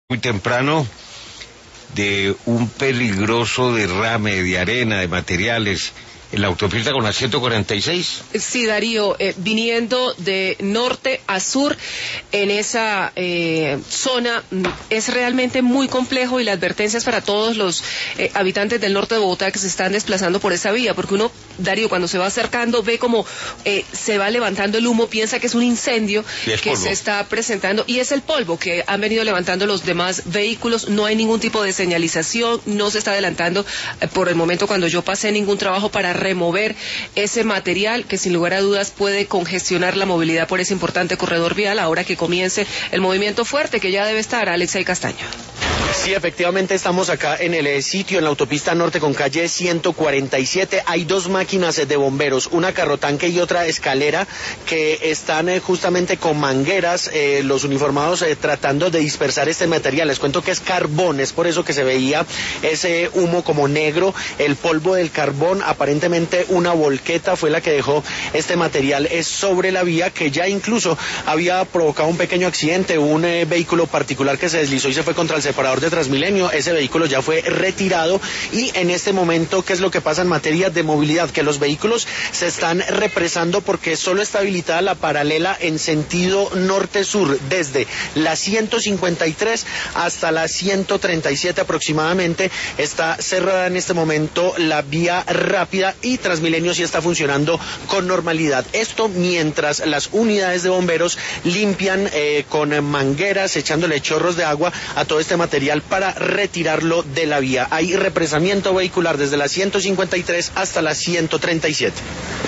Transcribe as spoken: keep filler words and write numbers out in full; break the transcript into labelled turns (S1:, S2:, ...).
S1: Muy temprano de un peligroso derrame de arena, de materiales en la autopista con la ciento cuarenta y seis.
S2: Sí, Darío, eh, viniendo de norte a sur en esa eh, zona es realmente muy complejo, y la advertencia es para todos los eh, habitantes del norte de Bogotá que se están desplazando por esa vía, porque uno, Darío, cuando se va acercando ve como eh, se va levantando el humo, piensa que es un incendio que polvo. se está presentando, y es el polvo que han venido levantando los demás vehículos. No hay ningún tipo de señalización, no se está adelantando eh, por el momento, cuando yo pasé, ningún trabajo para remover ese material que sin lugar a dudas puede congestionar la movilidad por ese importante corredor vial ahora que comience el movimiento fuerte que ya debe estar. Alexei Castaño.
S3: Sí, efectivamente estamos acá en el eh, sitio, en la autopista norte con calle ciento cuarenta y siete. Hay dos máquinas eh, de bomberos, una carrotanque y otra escalera, que están eh, justamente con mangueras, eh, los uniformados eh, tratando de dispersar este material. Les cuento que es carbón, es por eso que se veía ese humo como negro, el polvo del carbón. Aparentemente una volqueta fue la que dejó este material eh, sobre la vía, que ya incluso había provocado un pequeño accidente, un eh, vehículo particular que se deslizó y se fue contra el separador de Transmilenio. Ese vehículo ya fue retirado, y en este momento, ¿qué es lo que pasa en materia de movilidad? Que los vehículos se están represando porque solo está habilitada la paralela en sentido norte-sur, desde la ciento cincuenta y tres hasta la ciento treinta y siete aproximadamente. Está cerrada en este momento la vía rápida, y Transmilenio sí está funcionando con normalidad. Esto mientras las unidades de bomberos limpian eh, con mangueras, echándole chorros de agua a todo este material para retirarlo de la vía. Hay represamiento vehicular desde la ciento cincuenta y tres hasta la ciento treinta y siete.